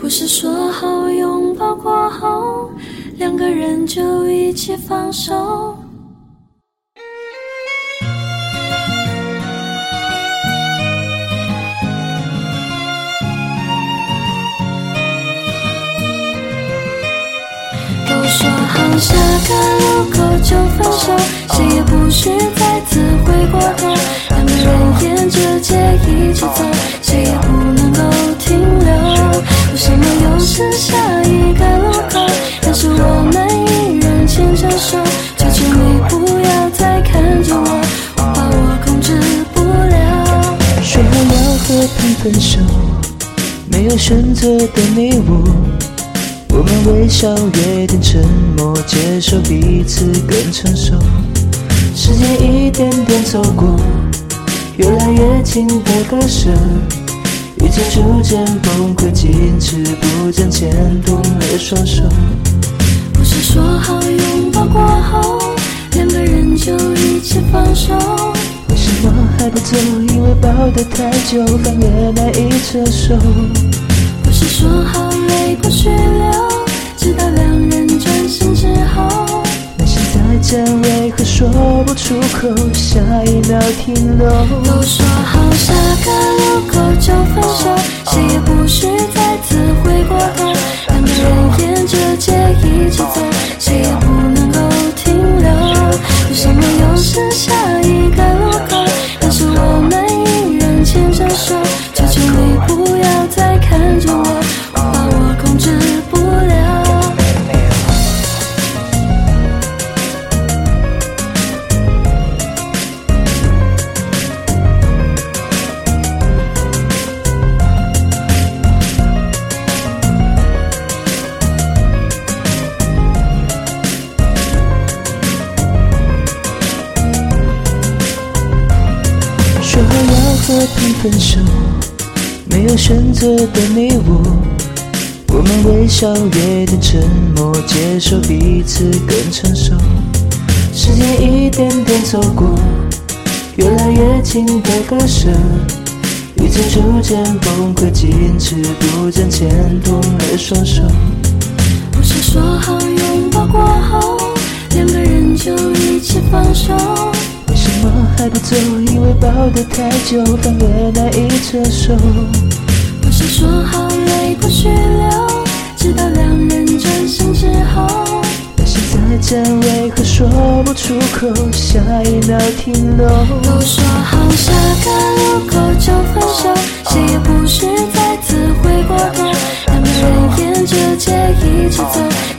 不是说好拥抱过后两个人就一起放手。都说好下个路口就分手，谁也不许再次回过头，两个人沿着街一起走，谁也不能够停留。为什么又是下一个路口，但是我们依然牵着手，求求你不要再看着我，我怕我控制不了。 说好要和平分手，没有选择的你我们微笑约定承诺，接受彼此更成熟。时间一点点走过，越来越近的割舍，遇见逐渐崩溃，坚持不见牵动了双手。 不是说好拥抱过后两个人就一起放手， 为什么还不走？因为抱得太久，翻越难以承受。 不是说好泪不许流，直到两人转身之后， 那些再见为何说不出口，下一秒停留。 都说好下个路口就分手，谁也不许再次回过头，两个人沿着街一起走，谁也不能够停留。为什么又是下一个路口，但是我们依然牵着手，求求你不要再看着我，我怕我控制不了。 说好要和平分手，没有选择的你我们微笑约定承诺，接受彼此更成熟。时间一点点走过，越来越近的割舍，遇见逐渐崩溃，坚持不见牵动了双手。 不是说好拥抱过后两个人就一起放手， 为什么还不走？因为抱得太久，翻越难以承受。 不是说好泪不许流，直到两人转身之后， 那些再见为何说不出口，下一秒停留。 都说好下个路口就分手，谁也不许再次回过头，两个人沿着街一起走，